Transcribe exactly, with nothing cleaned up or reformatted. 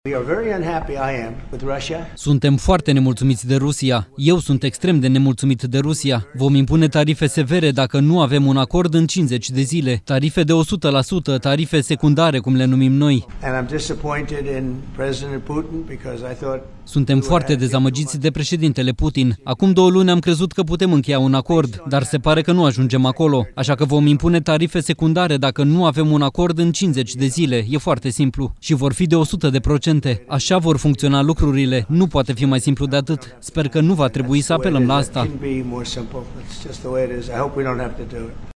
Suntem foarte nemulțumiți de Rusia. Eu sunt extrem de nemulțumit de Rusia. Vom impune tarife severe dacă nu avem un acord în cincizeci de zile. Tarife de o sută la sută, tarife secundare, cum le numim noi. Suntem foarte dezamăgiți de președintele Putin. Acum două luni am crezut că putem încheia un acord, dar se pare că nu ajungem acolo. Așa că vom impune tarife secundare dacă nu avem un acord în cincizeci de zile. E foarte simplu. Și vor fi de o sută de procente. Așa vor funcționa lucrurile. Nu poate fi mai simplu de atât. Sper că nu va trebui să apelăm la asta.